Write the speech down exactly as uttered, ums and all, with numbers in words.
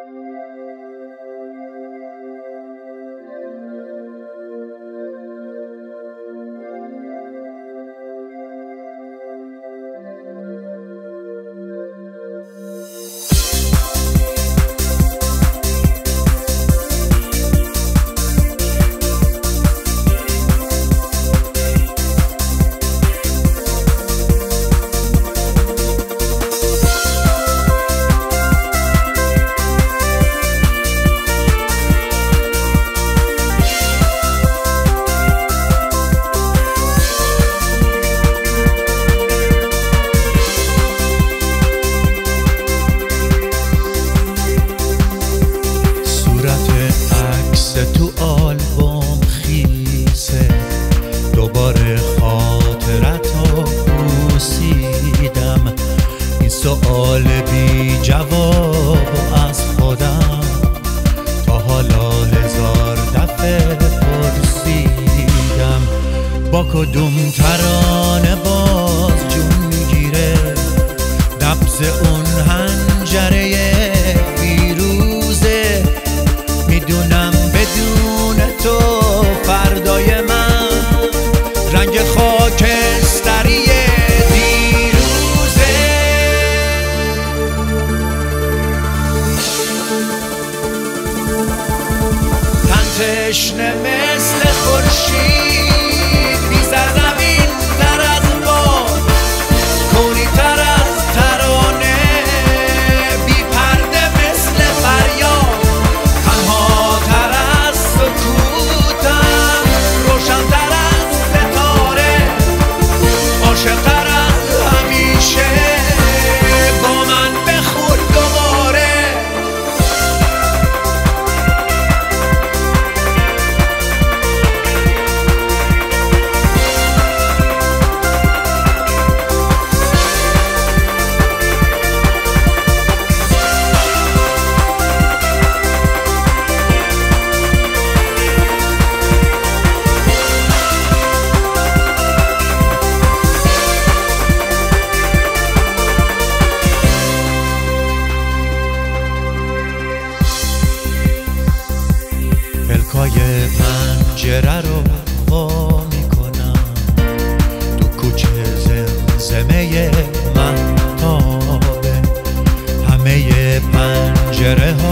تو آلبوم خیسه دوباره خاطرتو پوسیدم. این سؤال بی جواب از خودم تا حالا هزار دفعه پرسیدم. با کدوم ترانه باز جون میگیره نبض اون حنجره فیروزه. میدونم بدون تو فردای من رنگ خاکستری دیروزه. تن تشنه مثل خورشید بی سرزمین تر از باد، کونی تر از ترانه، بی پرده مثل فریاد، تنها تر از سکوتم، روشن تر از ستاره، عاشق تر از همیشه. با من بخور دوباره. پلکای پنجره رو وا میکنم، تو کوچه زمزمه مهتابه، همه پنجره ها